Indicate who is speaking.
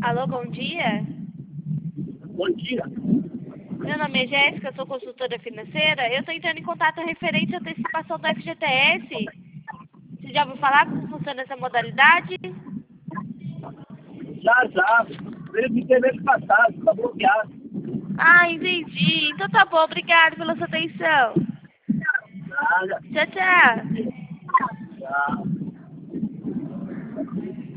Speaker 1: Alô, bom dia.
Speaker 2: Bom dia.
Speaker 1: Meu nome é Jéssica, sou consultora financeira. Eu estou entrando em contato referente à antecipação do FGTS. Você já ouviu falar como funciona essa modalidade?
Speaker 2: Já. Desde que mês passado, está bloqueado.
Speaker 1: Ah, entendi. Então tá bom, obrigada pela sua atenção.
Speaker 2: Nada.
Speaker 1: Tchau, tchau.
Speaker 2: Já.